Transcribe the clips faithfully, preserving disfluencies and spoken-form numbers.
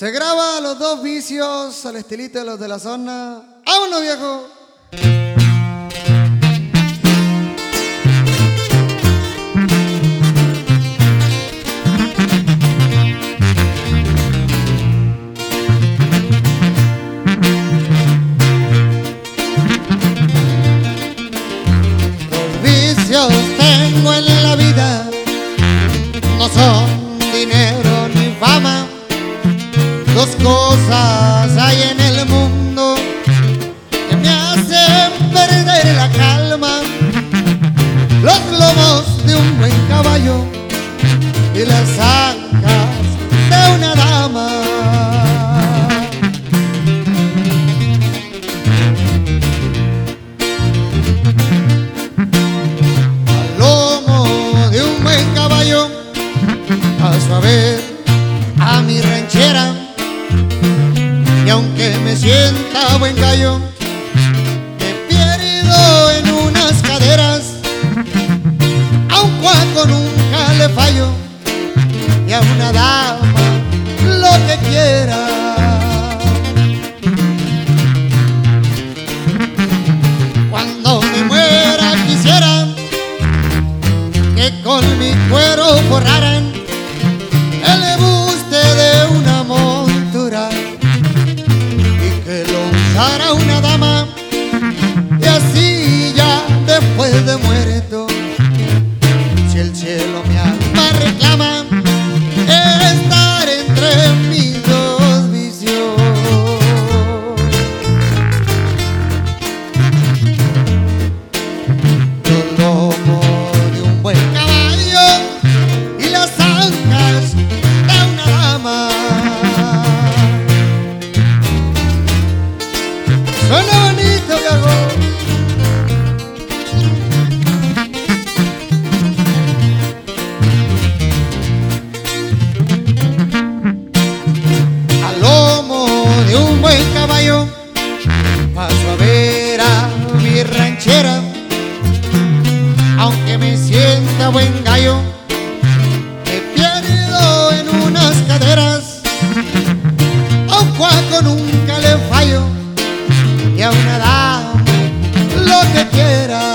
Se graba Los Dos Vicios al estilito de los de la zona. ¡Vámonos, viejo! Los vicios tengo en la vida, no son dinero ni fama. Dos cosas hay en el mundo que me hacen perder la calma: los lomos de un buen caballo y las ancas de una dama. Al lomo de un buen caballo paso a ver a mi ranchera, y aunque me sienta buen gallo, me pierdo en unas caderas. A un cuaco nunca le fallo, y a una dama lo que quiera. Cuando me muera quisiera que con mi cuero forraran el buste de una montura, para una dama, y así ya después de muerto, si el cielo mi alma reclama, estar entre mis dos vicios. Los lomos de un buen caballo y las ancas de una dama. Suena bonito, viejo. Al lomo de un buen caballo paso a ver a mi ranchera, aunque me sienta buen gallo, me pierdo en unas caderas. A un cuaco nunca le fallo, y a una dama lo que quiera.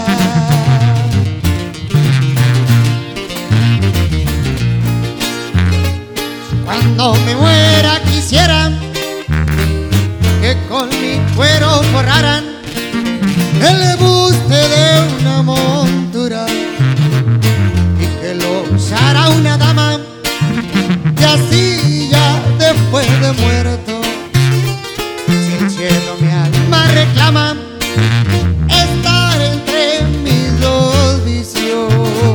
Cuando me muera quisiera que con mi cuero forraran el buste de una montura, y que lo usara una dama, y así ya después de muerto, si el cielo mi alma reclama, estar entre mis dos vicios.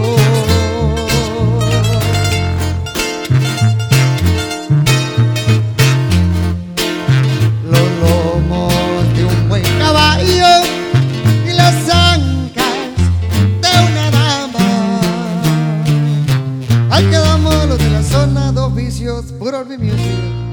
Los lomos de un buen caballo y las ancas de una dama. Ahí quedamos los de la zona, Dos Vicios, puro R and B Music.